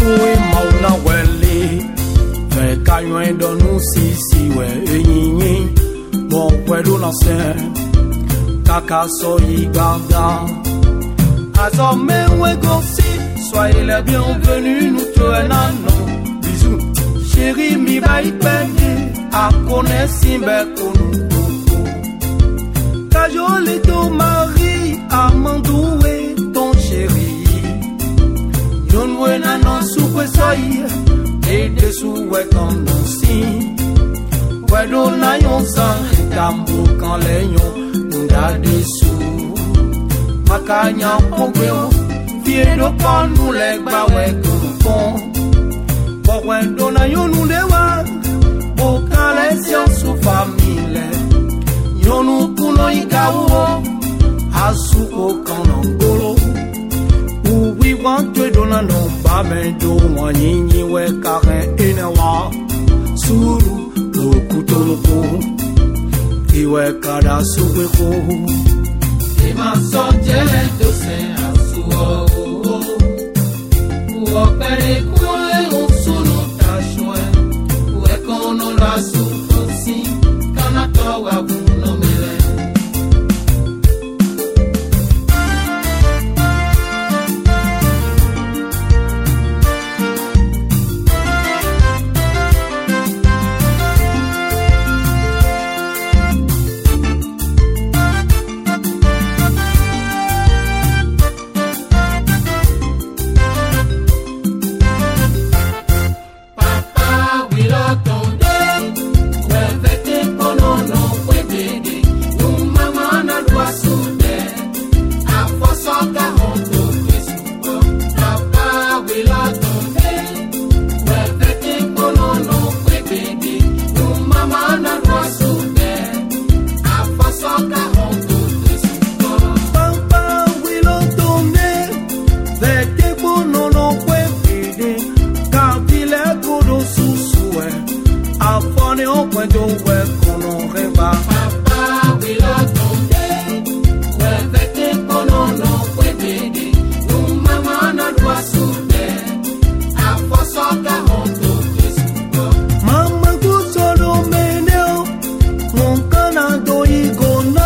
oui mauna wele ve kanyo do nu sisi we enyi bon pwedo na se kaka so yi gaga azome we gosi soyez les bienvenus nous tenons bisous chérie mi bai pende a connaître be konu kajole to mari amandoué ton chéri Don wena non soupe soy et de souwe comme non si Wedo na yon san tambo quand les yon nda dessous Makanya pogweo Fie do kon nou leg ba we kon Bo wendo na yon nou dewa Bo kale sian sou famile Yon nou kuno ikawo Asuko kanangolo We want to do no bamendo wanyinyi we kare enewa suru lokutoloko iwe kada suweko ima sonjele dose asuo uopere kule unsunu tashwe we kono la sufosi kanatowa bunomele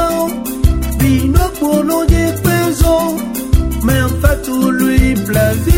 Tout lui plaisir